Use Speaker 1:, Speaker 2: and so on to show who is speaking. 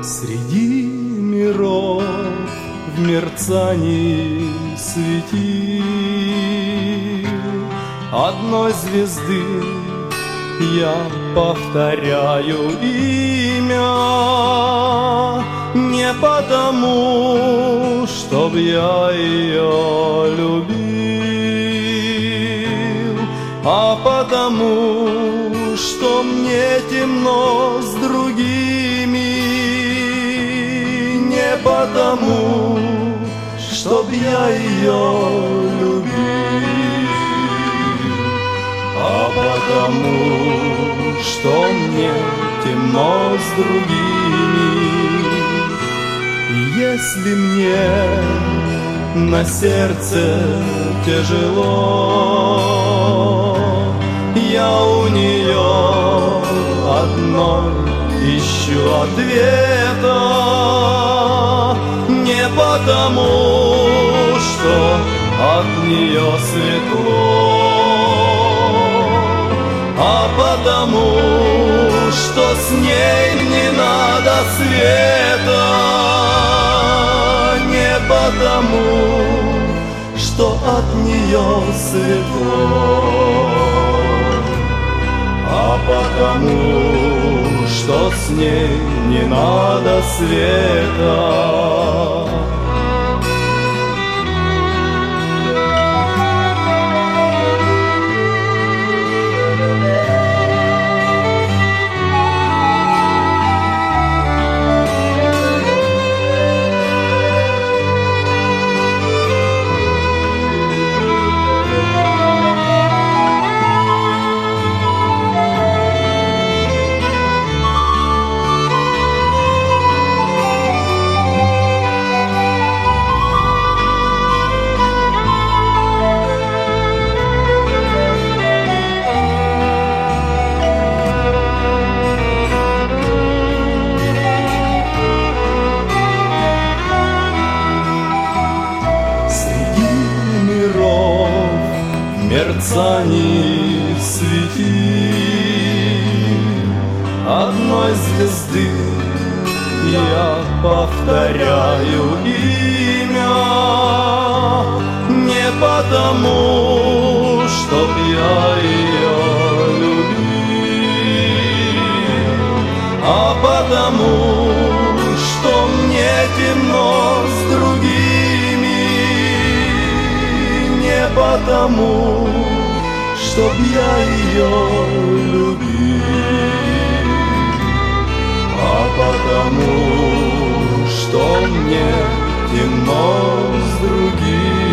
Speaker 1: Среди миров в мерцании светил одной звезды я повторяю имя не потому, чтоб я ее любил, а потому, что мне темно с другими, не потому, чтоб я ее любил, а потому, что мне темно с другими. И если мне на сердце тяжело, я у нее одной ищу ответа, не потому, что от нее светло, а потому, что с ней не надо света, не потому, что от нее светло, а потому, что с ней не надо света. Мерцании светил одной звезды я повторяю имя не потому, чтоб я ее любил, а потому, что мне темно с другими, не потому, чтоб я ее любил, а потому, что мне темно с другими.